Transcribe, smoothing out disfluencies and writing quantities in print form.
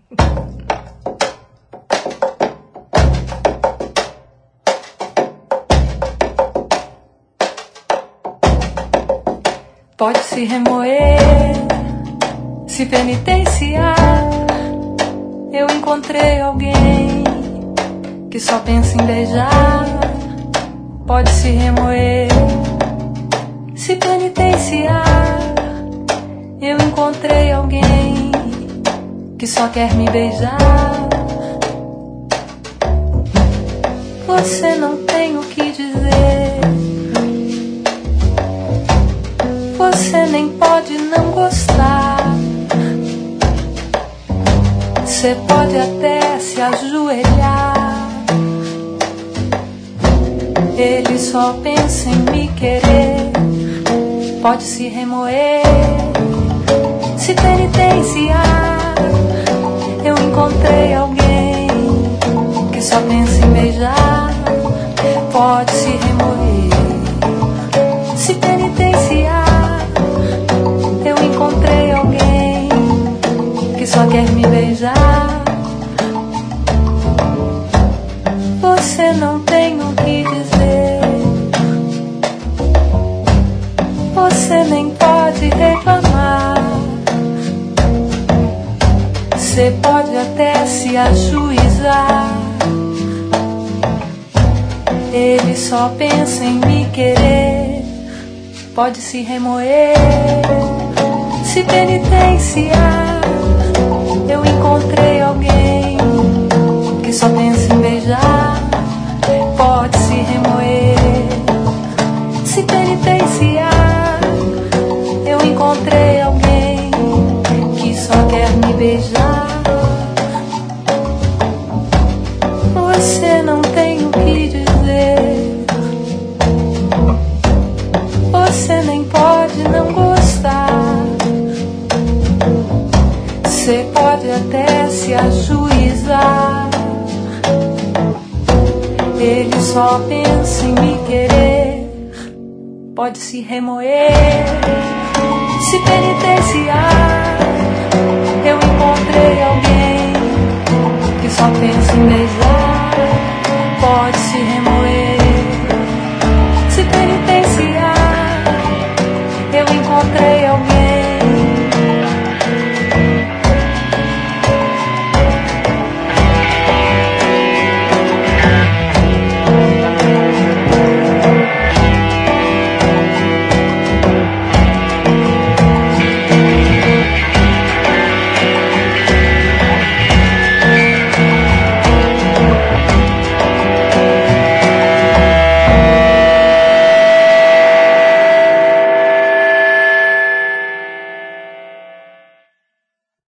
Pode se remoer, se penitenciar. Eu encontrei alguém que só pensa em beijar. Pode se remoer, se penitenciar. Eu encontrei alguém que só quer me beijar. Você não tem o que dizer, você nem pode não gostar. Você pode até se ajoelhar. Ele só pensa em me querer. Pode se remoer, se penitenciar. Eu encontrei alguém que só pensa em beijar. Pode se remoer, se penitenciar. Eu encontrei alguém que só quer me beijar. Você não tem o que dizer, você nem pode reclamar. Você pode até se ajuizar. Ele só pensa em me querer. Pode se remoer, se penitenciar. Eu encontrei alguém que só pensa em beijar. Pode se remoer, se penitenciar. Eu encontrei alguém que só quer me beijar. Você não tem o que dizer, você nem pode não gostar. Você pode até se ajuizar. Ele só pensa em me querer. Pode se remoer, se penitenciar. Eu encontrei alguém que só pensa em beijar.